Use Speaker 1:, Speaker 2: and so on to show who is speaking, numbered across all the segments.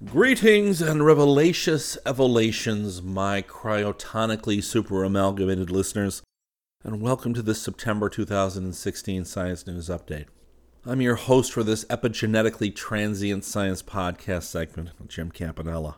Speaker 1: Greetings and revelacious evolations, my cryotonically super amalgamated listeners, and welcome to this September 2016 Science News Update. I'm your host for this epigenetically transient science podcast segment, Jim Campanella.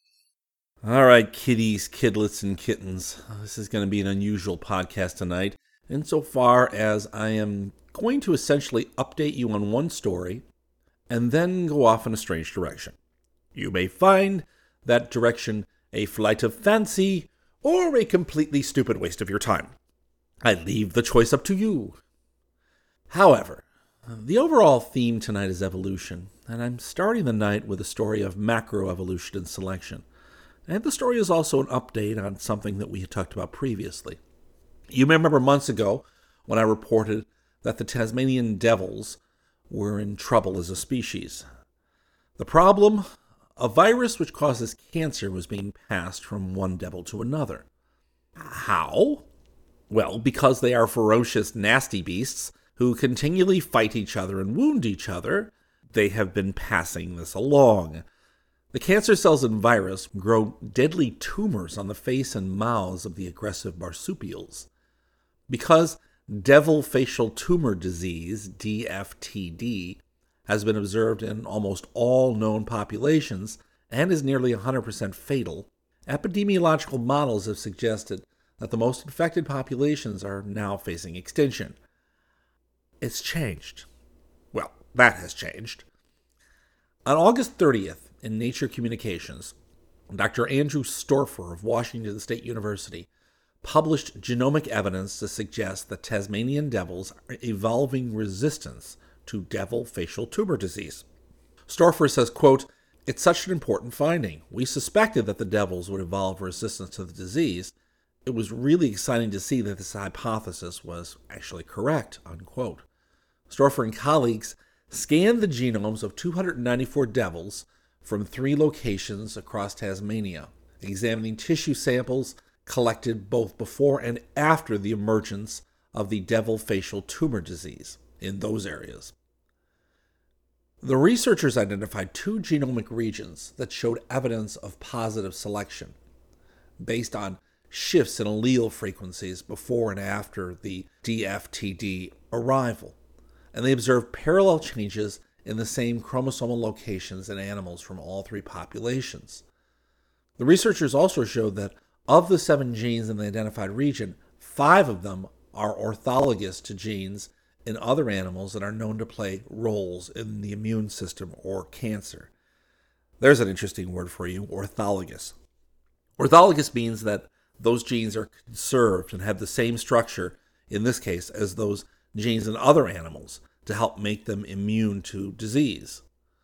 Speaker 1: All right, kitties, kidlets, and kittens, this is going to be an unusual podcast tonight, insofar as I am going to essentially update you on one story and then go off in a strange direction. You may find that direction a flight of fancy or a completely stupid waste of your time. I leave the choice up to you. However, the overall theme tonight is evolution, and I'm starting the night with a story of macroevolution and selection. And the story is also an update on something that we had talked about previously. You may remember months ago when I reported that the Tasmanian devils were in trouble as a species. The problem? A virus which causes cancer was being passed from one devil to another. How? Well, because they are ferocious, nasty beasts who continually fight each other and wound each other, they have been passing this along. The cancer cells in virus grow deadly tumors on the face and mouths of the aggressive marsupials. Because devil facial tumor disease, DFTD, has been observed in almost all known populations and is nearly 100% fatal, epidemiological models have suggested that the most infected populations are now facing extinction. It's changed. Well, that has changed. On August 30th, in Nature Communications, Dr. Andrew Storfer of Washington State University published genomic evidence to suggest that Tasmanian devils are evolving resistance to devil facial tumor disease. Storfer says, quote, "It's such an important finding. We suspected that the devils would evolve resistance to the disease. It was really exciting to see that this hypothesis was actually correct," unquote. Storfer and colleagues scanned the genomes of 294 devils from 3 locations across Tasmania, examining tissue samples collected both before and after the emergence of the devil facial tumor disease in those areas. The researchers identified 2 genomic regions that showed evidence of positive selection based on shifts in allele frequencies before and after the DFTD arrival, and they observed parallel changes in the same chromosomal locations in animals from all 3 populations. The researchers also showed that of the 7 genes in the identified region, 5 of them are orthologous to genes in other animals that are known to play roles in the immune system or cancer. There's an interesting word for you, orthologous. Orthologous means that those genes are conserved and have the same structure, in this case, as those genes in other animals to help make them immune to disease.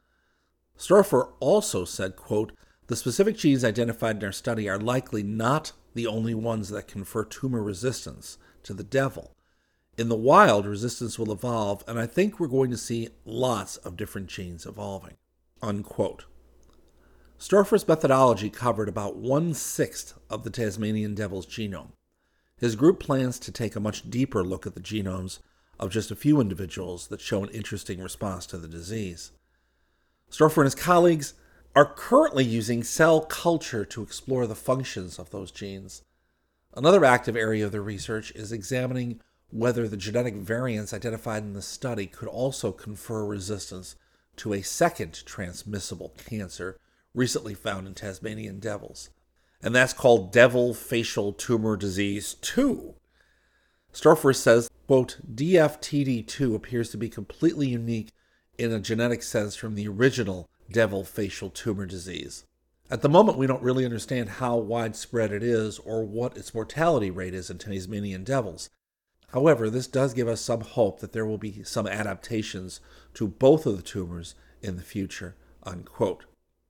Speaker 1: Storfer also said, quote, "The specific genes identified in our study are likely not the only ones that confer tumor resistance to the devil. In the wild, resistance will evolve, and I think we're going to see lots of different genes evolving," unquote. Storfer's methodology covered about 1/6 of the Tasmanian devil's genome. His group plans to take a much deeper look at the genomes of just a few individuals that show an interesting response to the disease. Storfer and his colleagues are currently using cell culture to explore the functions of those genes. Another active area of the research is examining whether the genetic variants identified in the study could also confer resistance to a second transmissible cancer recently found in Tasmanian devils. And that's called devil facial tumor disease 2. Storfer says, quote, "DFTD2 appears to be completely unique in a genetic sense from the original devil facial tumor disease. At the moment, we don't really understand how widespread it is or what its mortality rate is in Tasmanian devils. However, this does give us some hope that there will be some adaptations to both of the tumors in the future," unquote.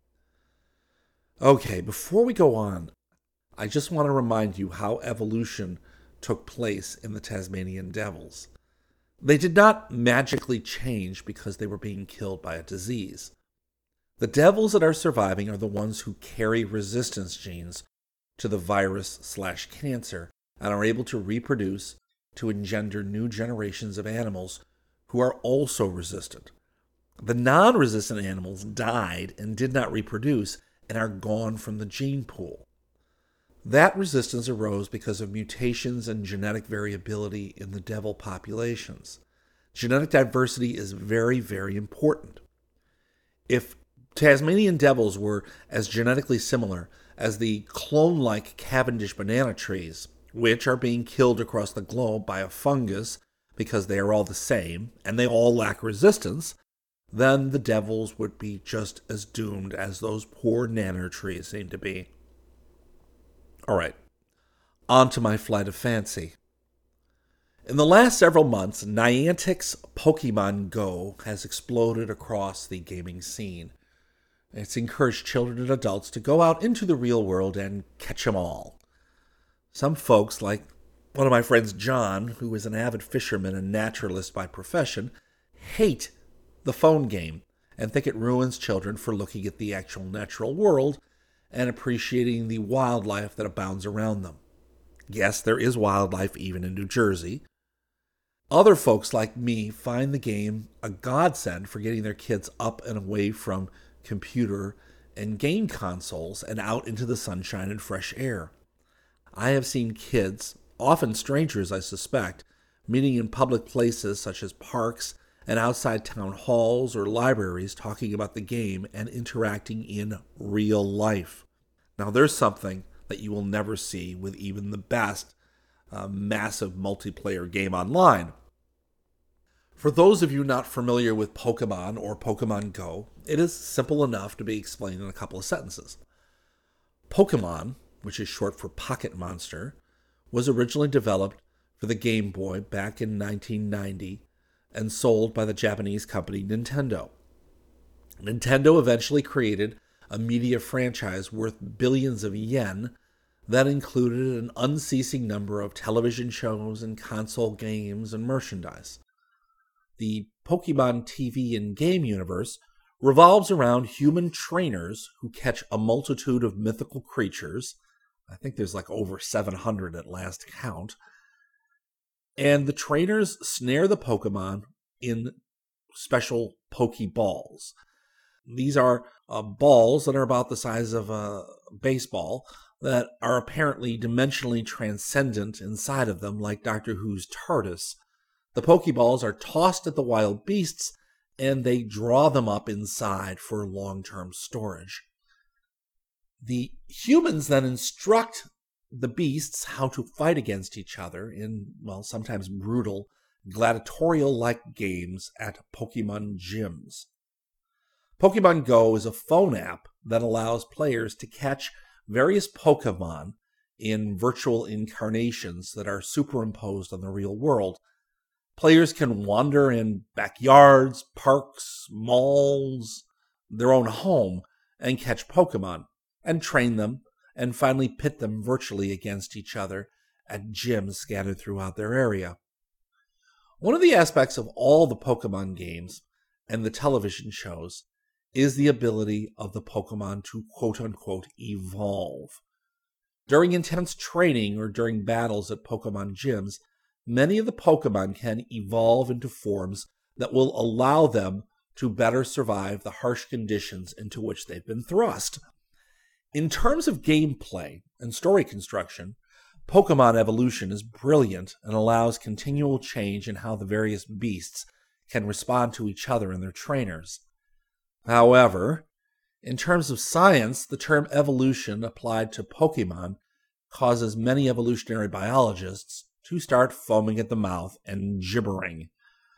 Speaker 1: Okay, before we go on, I just want to remind you how evolution took place in the Tasmanian devils. They did not magically change because they were being killed by a disease. The devils that are surviving are the ones who carry resistance genes to the virus/cancer and are able to reproduce to engender new generations of animals who are also resistant. The non-resistant animals died and did not reproduce and are gone from the gene pool. That resistance arose because of mutations and genetic variability in the devil populations. Genetic diversity is very, very important. If Tasmanian devils were as genetically similar as the clone-like Cavendish banana trees, which are being killed across the globe by a fungus because they are all the same and they all lack resistance, then the devils would be just as doomed as those poor nanner trees seem to be. All right, on to my flight of fancy. In the last several months, Niantic's Pokemon Go has exploded across the gaming scene. It's encouraged children and adults to go out into the real world and catch 'em all. Some folks, like one of my friends John, who is an avid fisherman and naturalist by profession, hate the phone game and think it ruins children for looking at the actual natural world and appreciating the wildlife that abounds around them. Yes, there is wildlife even in New Jersey. Other folks like me find the game a godsend for getting their kids up and away from computer and game consoles and out into the sunshine and fresh air. I have seen kids, often strangers I suspect, meeting in public places such as parks and outside town halls or libraries talking about the game and interacting in real life. Now there's something that you will never see with even the best massive multiplayer game online. For those of you not familiar with Pokemon or Pokemon Go, it is simple enough to be explained in a couple of sentences. Pokemon, which is short for Pocket Monster, was originally developed for the Game Boy back in 1990 and sold by the Japanese company Nintendo. Nintendo eventually created a media franchise worth billions of yen that included an unceasing number of television shows and console games and merchandise. The Pokemon TV and game universe revolves around human trainers who catch a multitude of mythical creatures. I think there's like over 700 at last count. And the trainers snare the Pokemon in special Pokeballs. These are balls that are about the size of a baseball that are apparently dimensionally transcendent inside of them, like Doctor Who's TARDIS. The Pokeballs are tossed at the wild beasts, and they draw them up inside for long-term storage. The humans then instruct the beasts how to fight against each other in, well, sometimes brutal, gladiatorial-like games at Pokemon gyms. Pokemon Go is a phone app that allows players to catch various Pokemon in virtual incarnations that are superimposed on the real world. Players can wander in backyards, parks, malls, their own home, and catch Pokemon, and train them, and finally pit them virtually against each other at gyms scattered throughout their area. One of the aspects of all the Pokemon games and the television shows is the ability of the Pokemon to quote-unquote evolve. During intense training or during battles at Pokemon gyms, many of the Pokemon can evolve into forms that will allow them to better survive the harsh conditions into which they've been thrust. In terms of gameplay and story construction, Pokemon Evolution is brilliant and allows continual change in how the various beasts can respond to each other and their trainers. However, in terms of science, the term evolution applied to Pokemon causes many evolutionary biologists to start foaming at the mouth and gibbering.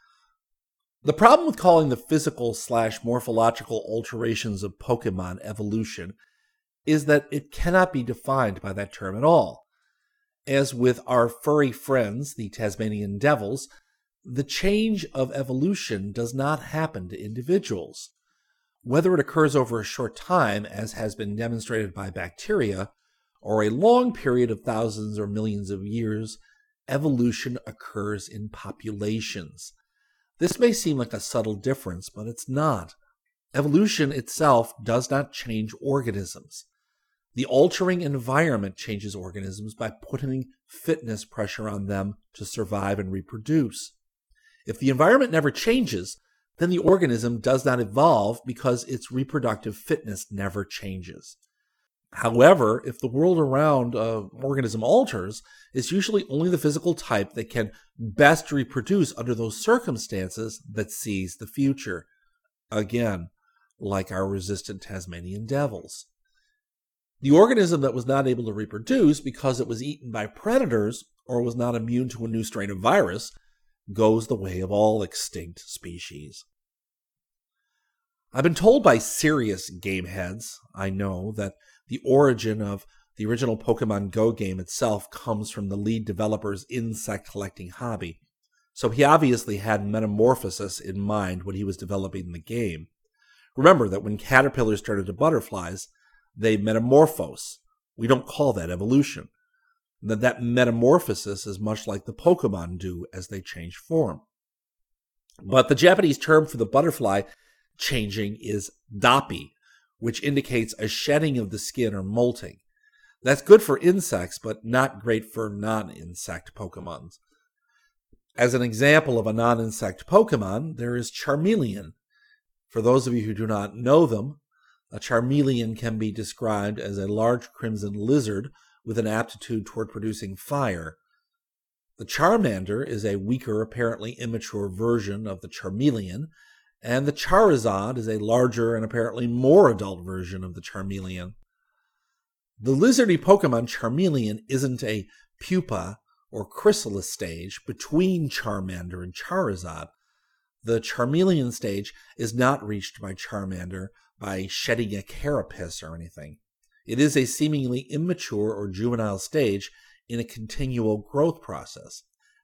Speaker 1: The problem with calling the physical/morphological alterations of Pokemon evolution is that it cannot be defined by that term at all. As with our furry friends, the Tasmanian devils, the change of evolution does not happen to individuals. Whether it occurs over a short time, as has been demonstrated by bacteria, or a long period of thousands or millions of years, evolution occurs in populations. This may seem like a subtle difference, but it's not. Evolution itself does not change organisms. The altering environment changes organisms by putting fitness pressure on them to survive and reproduce. If the environment never changes, then the organism does not evolve because its reproductive fitness never changes. However, if the world around an organism alters, it's usually only the physical type that can best reproduce under those circumstances that sees the future. Again, like our resistant Tasmanian devils. The organism that was not able to reproduce because it was eaten by predators or was not immune to a new strain of virus goes the way of all extinct species. I've been told by serious game heads, I know, that the origin of the original Pokemon Go game itself comes from the lead developer's insect collecting hobby. So he obviously had metamorphosis in mind when he was developing the game. Remember that when caterpillars turn into butterflies, they metamorphose. We don't call that evolution. That metamorphosis is much like the Pokemon do as they change form. But the Japanese term for the butterfly changing is dapi, which indicates a shedding of the skin or molting. That's good for insects, but not great for non-insect Pokemons. As an example of a non-insect Pokemon, there is Charmeleon. For those of you who do not know them, a Charmeleon can be described as a large crimson lizard with an aptitude toward producing fire. The Charmander is a weaker, apparently immature version of the Charmeleon, and the Charizard is a larger and apparently more adult version of the Charmeleon. The lizardy Pokemon Charmeleon isn't a pupa or chrysalis stage between Charmander and Charizard. The Charmeleon stage is not reached by Charmander by shedding a carapace or anything. It is a seemingly immature or juvenile stage in a continual growth process.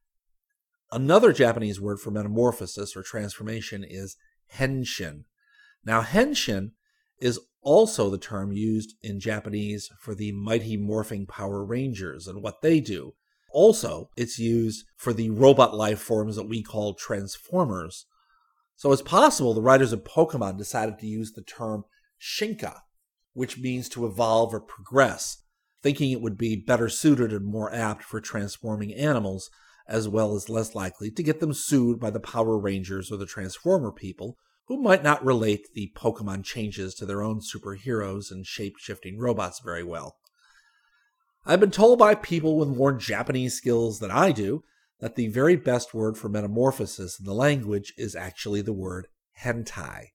Speaker 1: Another Japanese word for metamorphosis or transformation is henshin. Now, henshin is also the term used in Japanese for the Mighty Morphing Power Rangers and what they do. Also, it's used for the robot life forms that we call transformers. So it's possible the writers of Pokemon decided to use the term Shinka, which means to evolve or progress, thinking it would be better suited and more apt for transforming animals, as well as less likely to get them sued by the Power Rangers or the Transformer people, who might not relate the Pokemon changes to their own superheroes and shape-shifting robots very well. I've been told by people with more Japanese skills than I do that the very best word for metamorphosis in the language is actually the word hentai.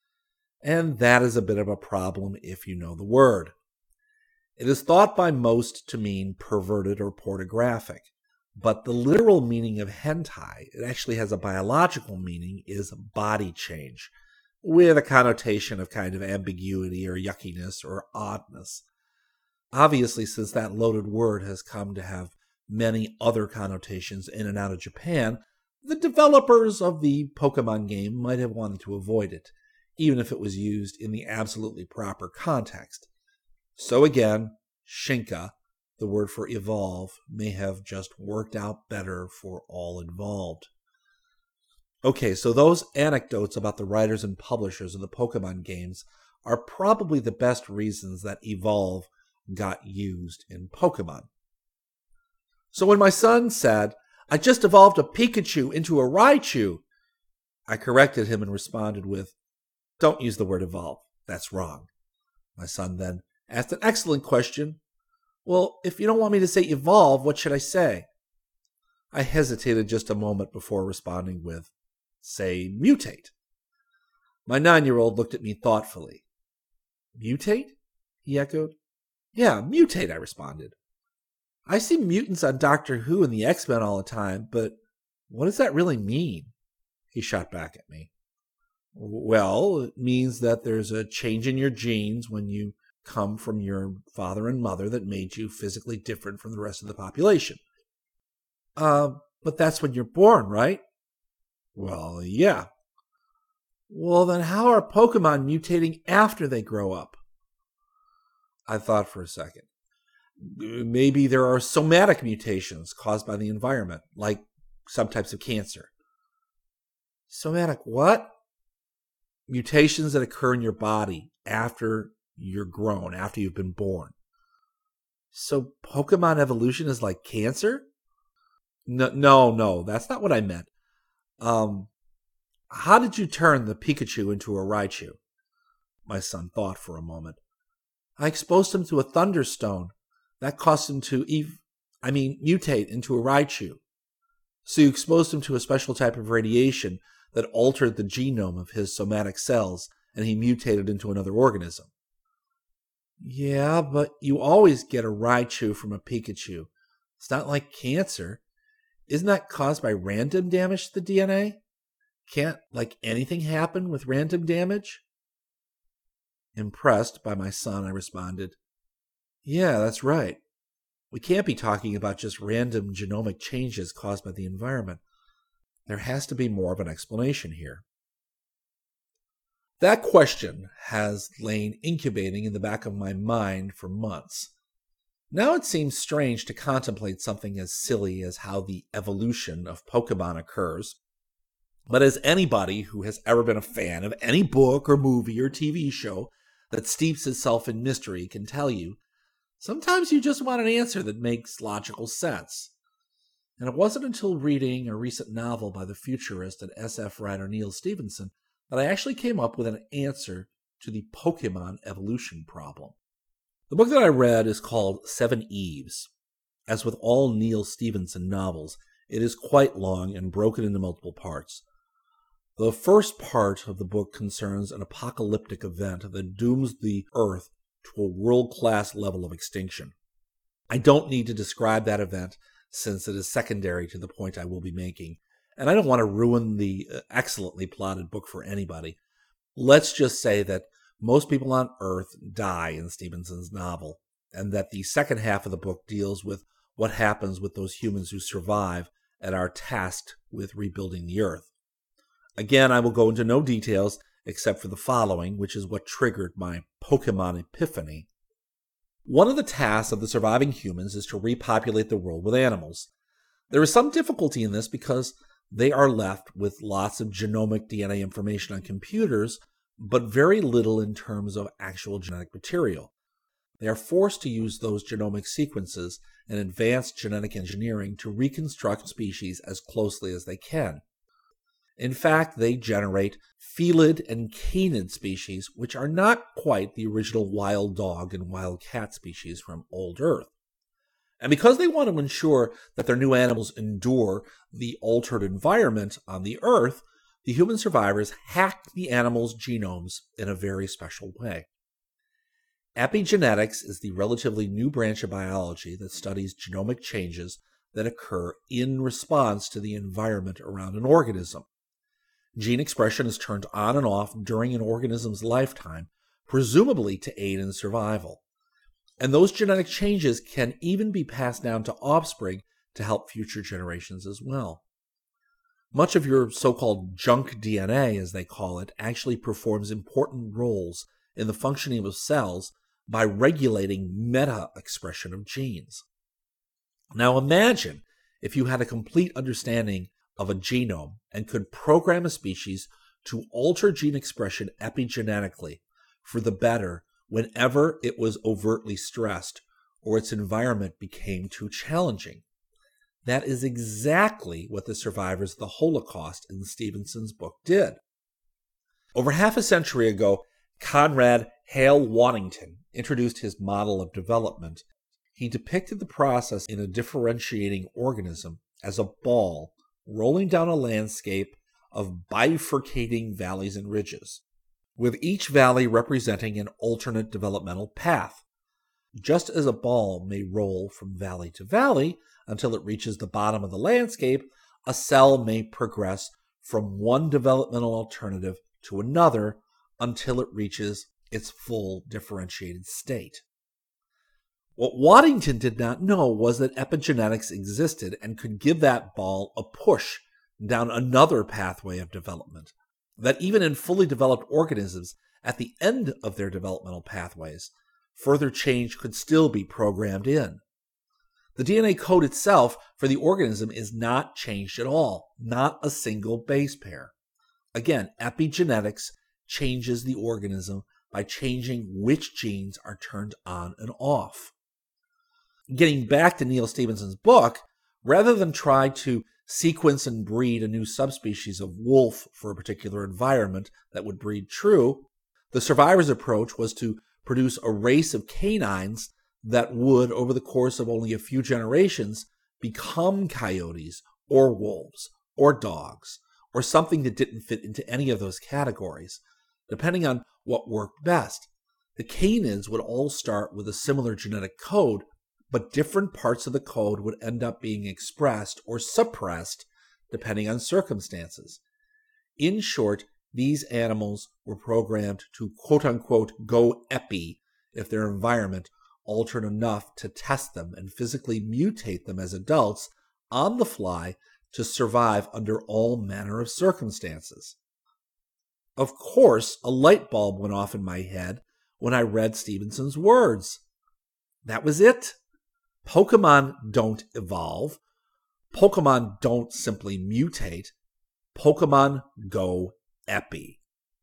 Speaker 1: And that is a bit of a problem if you know the word. It is thought by most to mean perverted or pornographic, but the literal meaning of hentai, it actually has a biological meaning, is body change, with a connotation of kind of ambiguity or yuckiness or oddness. Obviously, since that loaded word has come to have many other connotations in and out of Japan, the developers of the Pokemon game might have wanted to avoid it, even if it was used in the absolutely proper context. So again, Shinka, the word for evolve, may have just worked out better for all involved. Okay, so those anecdotes about the writers and publishers of the Pokemon games are probably the best reasons that evolve got used in Pokemon. So when my son said, "I just evolved a Pikachu into a Raichu," I corrected him and responded with, "Don't use the word evolve. That's wrong." My son then asked an excellent question. "Well, if you don't want me to say evolve, what should I say?" I hesitated just a moment before responding with, "Say mutate." My 9-year-old looked at me thoughtfully. "Mutate?" he echoed. "Yeah, mutate," I responded. "I see mutants on Doctor Who and the X-Men all the time, but what does that really mean?" He shot back at me. "Well, it means that there's a change in your genes when you come from your father and mother that made you physically different from the rest of the population." But that's when you're born, right?" "Well, yeah." "Well, then how are Pokemon mutating after they grow up?" I thought for a second. "Maybe there are somatic mutations caused by the environment, like some types of cancer." "Somatic what?" "Mutations that occur in your body after you're grown, after you've been born." "So Pokemon evolution is like cancer?" No, that's not what I meant. How did you turn the Pikachu into a Raichu? My son thought for a moment. I exposed him to a thunderstone. That caused him to mutate into a Raichu. So you exposed him to a special type of radiation that altered the genome of his somatic cells, and he mutated into another organism. Yeah, but you always get a Raichu from a Pikachu. It's not like cancer. Isn't that caused by random damage to the DNA? Can't, anything happen with random damage? Impressed by my son, I responded, Yeah, that's right. We can't be talking about just random genomic changes caused by the environment. There has to be more of an explanation here. That question has lain incubating in the back of my mind for months. Now it seems strange to contemplate something as silly as how the evolution of Pokemon occurs. But as anybody who has ever been a fan of any book or movie or TV show that steeps itself in mystery can tell you, sometimes you just want an answer that makes logical sense. And it wasn't until reading a recent novel by the futurist and SF writer Neal Stephenson that I actually came up with an answer to the Pokemon evolution problem. The book that I read is called Seven Eves. As with all Neal Stephenson novels, it is quite long and broken into multiple parts. The first part of the book concerns an apocalyptic event that dooms the Earth to a world-class level of extinction. I don't need to describe that event since it is secondary to the point I will be making, and I don't want to ruin the excellently plotted book for anybody. Let's just say that most people on Earth die in Stevenson's novel, and that the second half of the book deals with what happens with those humans who survive and are tasked with rebuilding the Earth. Again, I will go into no details except for the following, which is what triggered my Pokemon epiphany. One of the tasks of the surviving humans is to repopulate the world with animals. There is some difficulty in this because they are left with lots of genomic DNA information on computers, but very little in terms of actual genetic material. They are forced to use those genomic sequences and advanced genetic engineering to reconstruct species as closely as they can. In fact, they generate felid and canid species, which are not quite the original wild dog and wild cat species from old Earth. And because they want to ensure that their new animals endure the altered environment on the Earth, the human survivors hack the animals' genomes in a very special way. Epigenetics is the relatively new branch of biology that studies genomic changes that occur in response to the environment around an organism. Gene expression is turned on and off during an organism's lifetime, presumably to aid in survival. And those genetic changes can even be passed down to offspring to help future generations as well. Much of your so-called junk DNA, as they call it, actually performs important roles in the functioning of cells by regulating meta-expression of genes. Now imagine if you had a complete understanding of a genome and could program a species to alter gene expression epigenetically for the better whenever it was overtly stressed or its environment became too challenging. That is exactly what the survivors of the Holocaust in Stevenson's book did. Over half a century ago, Conrad Hale Waddington introduced his model of development. He depicted the process in a differentiating organism as a ball rolling down a landscape of bifurcating valleys and ridges, with each valley representing an alternate developmental path. Just as a ball may roll from valley to valley until it reaches the bottom of the landscape, a cell may progress from one developmental alternative to another until it reaches its full differentiated state. What Waddington did not know was that epigenetics existed and could give that ball a push down another pathway of development, that even in fully developed organisms, at the end of their developmental pathways, further change could still be programmed in. The DNA code itself for the organism is not changed at all, not a single base pair. Again, epigenetics changes the organism by changing which genes are turned on and off. Getting back to Neal Stephenson's book, rather than try to sequence and breed a new subspecies of wolf for a particular environment that would breed true, the survivor's approach was to produce a race of canines that would, over the course of only a few generations, become coyotes or wolves or dogs or something that didn't fit into any of those categories, depending on what worked best. The canines would all start with a similar genetic code, but different parts of the code would end up being expressed or suppressed depending on circumstances. In short, these animals were programmed to quote-unquote go epi if their environment altered enough to test them and physically mutate them as adults on the fly to survive under all manner of circumstances. Of course, a light bulb went off in my head when I read Stevenson's words. That was it. Pokemon don't evolve. Pokemon don't simply mutate. Pokemon go epi.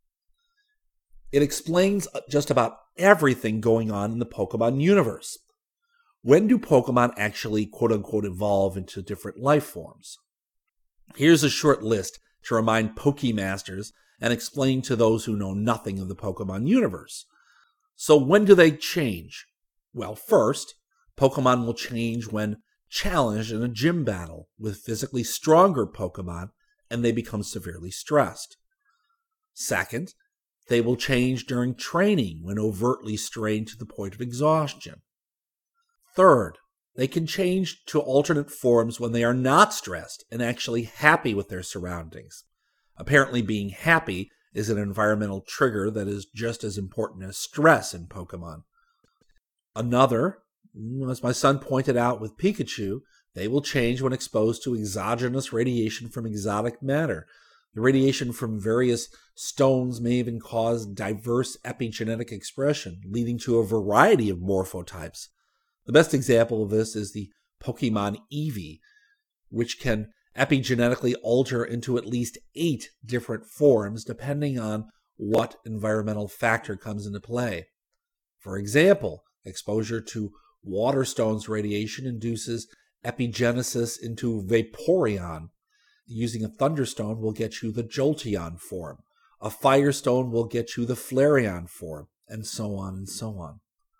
Speaker 1: It explains just about everything going on in the Pokemon universe. When do Pokemon actually quote-unquote evolve into different life forms? Here's a short list to remind Pokemasters and explain to those who know nothing of the Pokemon universe. So when do they change? Well, first, Pokemon will change when challenged in a gym battle with physically stronger Pokemon and they become severely stressed. Second, they will change during training when overtly strained to the point of exhaustion. Third, they can change to alternate forms when they are not stressed and actually happy with their surroundings. Apparently, being happy is an environmental trigger that is just as important as stress in Pokemon. Another, as my son pointed out with Pikachu, they will change when exposed to exogenous radiation from exotic matter. The radiation from various stones may even cause diverse epigenetic expression, leading to a variety of morphotypes. The best example of this is the Pokemon Eevee, which can epigenetically alter into at least 8 different forms depending on what environmental factor comes into play. For example, exposure to Waterstone's radiation induces epigenesis into Vaporeon. Using a Thunderstone will get you the Jolteon form. A Firestone will get you the Flareon form, and so on and so on.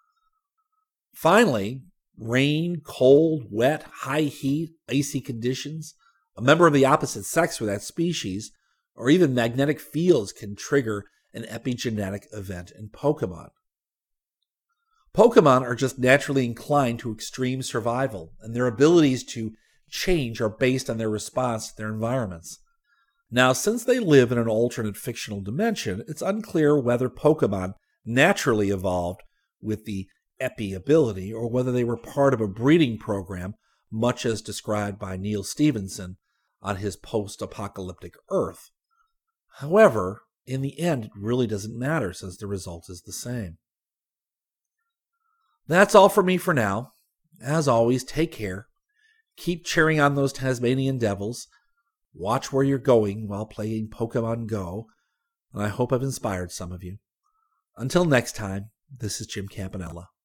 Speaker 1: Finally, rain, cold, wet, high heat, icy conditions, a member of the opposite sex for that species, or even magnetic fields can trigger an epigenetic event in Pokemon. Pokemon are just naturally inclined to extreme survival, and their abilities to change are based on their response to their environments. Now, since they live in an alternate fictional dimension, it's unclear whether Pokemon naturally evolved with the epi ability or whether they were part of a breeding program, much as described by Neal Stephenson on his post-apocalyptic Earth. However, in the end, it really doesn't matter since the result is the same. That's all for me for now. As always, take care. Keep cheering on those Tasmanian Devils. Watch where you're going while playing Pokemon Go, and I hope I've inspired some of you. Until next time, this is Jim Campanella.